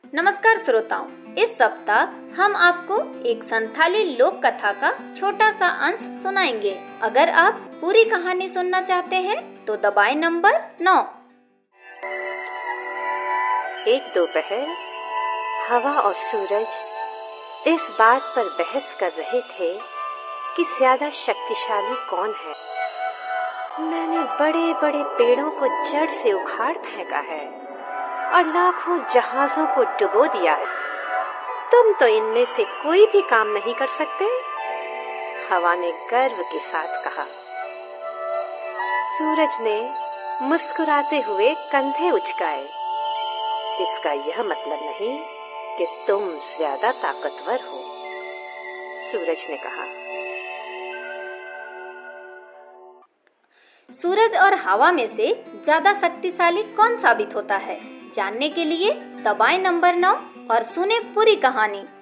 नमस्कार श्रोताओं, इस सप्ताह हम आपको एक संथाली लोक कथा का छोटा सा अंश सुनाएंगे। अगर आप पूरी कहानी सुनना चाहते हैं तो दबाएं नंबर 9। एक दोपहर हवा और सूरज इस बात पर बहस कर रहे थे कि ज्यादा शक्तिशाली कौन है। मैंने बड़े बड़े पेड़ों को जड़ से उखाड़ फेंका है और लाखों जहाजों को डुबो दिया है। तुम तो इनमें से कोई भी काम नहीं कर सकते। हवा ने गर्व के साथ कहा। सूरज ने मुस्कुराते हुए कंधे उचकाए। इसका यह मतलब नहीं कि तुम ज्यादा ताकतवर हो, सूरज ने कहा। सूरज और हवा में से ज्यादा शक्तिशाली कौन साबित होता है, जानने के लिए दबाएं नंबर 9 और सुने पूरी कहानी।